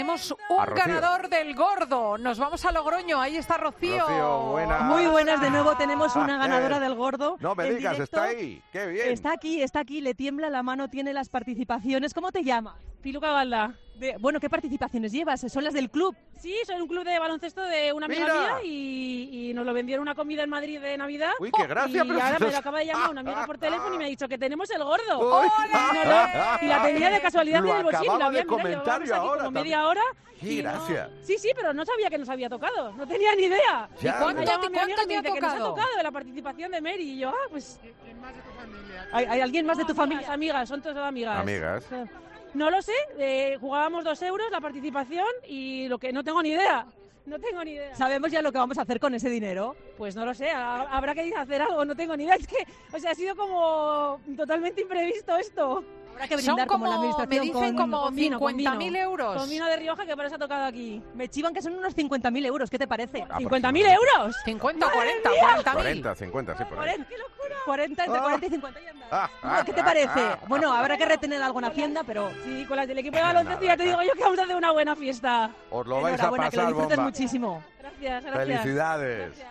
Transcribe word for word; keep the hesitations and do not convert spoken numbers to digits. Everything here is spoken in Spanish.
Tenemos un ganador del gordo. Nos vamos a Logroño. Ahí está Rocío. Rocío, buenas. Muy buenas, de nuevo tenemos una ganadora del gordo. No me digas, directo. está ahí. Qué bien. Está aquí, está aquí, le tiembla la mano, tiene las participaciones. ¿Cómo te llamas? Piluca Galda. De, bueno, ¿qué participaciones llevas? ¿Son las del club? Sí, soy un club de baloncesto de una amiga ¡Mira! mía y, y nos lo vendieron una comida en Madrid de Navidad. Uy, qué gracia. Y pero ahora si me nos- lo acaba de llamar una amiga por teléfono y me ha dicho que tenemos el gordo. Uy. Y, no lo- y la tenía de casualidad Lo en el bolsillo. acababa La había de mirado, comentar llevábamos yo aquí ahora como también. media hora. Qué y no- gracia. Sí, sí, pero no sabía que nos había tocado. No tenía ni idea. Ya, ¿Y cuánto Me te- llama mi amiga cuánto y te me ha dice que nos ha tocado? tocado de la participación de Mary. Y yo, ah, pues... ¿Hay, hay alguien más de tu Amigas, familia? amigas, son todas amigas. Amigas. No lo sé, eh, jugábamos dos euros la participación y lo que no tengo ni idea. No tengo ni idea. ¿Sabemos ya lo que vamos a hacer con ese dinero? Pues no lo sé, ha- habrá que hacer algo, no tengo ni idea. Es que, o sea, ha sido como totalmente imprevisto esto. Habrá que Son brindar como, la como, me administración dicen, con- como con vino, con cincuenta mil vino. euros. Con vino de Rioja que por eso ha tocado aquí. Me chivan que son unos cincuenta mil euros, ¿qué te parece? Ah, ¿cincuenta mil euros? cincuenta, ¡Madre cuarenta, mía! cuarenta mil. cuarenta, cincuenta, sí, por ahí. ¡Qué locura! cuarenta, entre Ah. cuarenta y cincuenta y anda. Ah, Bueno, ¿qué te ah, parece? ah, Bueno, habrá que retener algo en Hacienda, pero Sí, con las del equipo de baloncesto ya te digo yo que vamos a hacer una buena fiesta. Os lo vais a enhorabuena, que lo pasar disfrutes bomba. muchísimo. Gracias, gracias. Felicidades. Gracias.